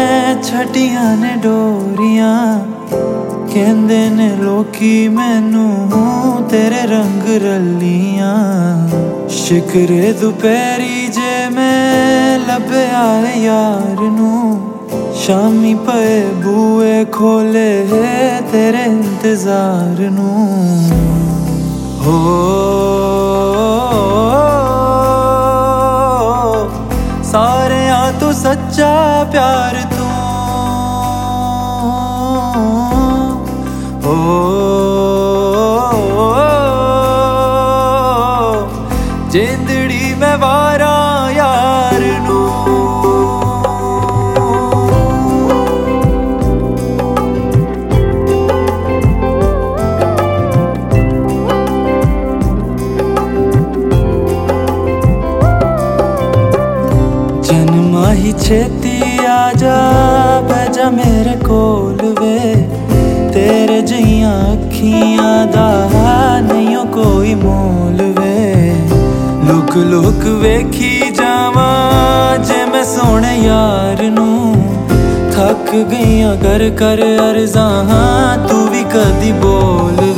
ਛੱਡੀਆਂ ਨੇ ਡੋਰੀਆਂ ਕਹਿੰਦੇ ਨੇ ਲੋਕੀ ਮੈਨੂੰ ਤੇਰੇ ਰੰਗ ਰਲੀਆਂ ਸ਼ਿਕਰੇ ਦੁਪਹਿਰੀ ਜੇ ਮੈਂ ਲੱਭਿਆ ਯਾਰ ਨੂੰ ਸ਼ਾਮੀ ਪਏ ਬੂਏ ਖੋਲੇ ਤੇਰੇ ਇੰਤਜ਼ਾਰ ਨੂੰ ਹੋ ਸਾਰਿਆਂ ਤੋਂ ਸੱਚਾ ਪਿਆਰ ਤੂੰ ਜਿੰਦੜੀ ਮੈਂ ਵਾਰਾਂ ਯਾਰ ਨੂੰ ਜਨਮਾਂ ਹੀ ਛੇਤੀ ਆ ਜਾ ਬਹਿ ਜਾ ਮੇਰੇ ਕੋਲ ਵੇ तेरे जिहियां अखियां दा नहीं कोई मोल वे लुक लुक वेखी जावां जे मैं सोने यार नू थक गईयां कर कर अर्ज़ां तू भी कदी बोल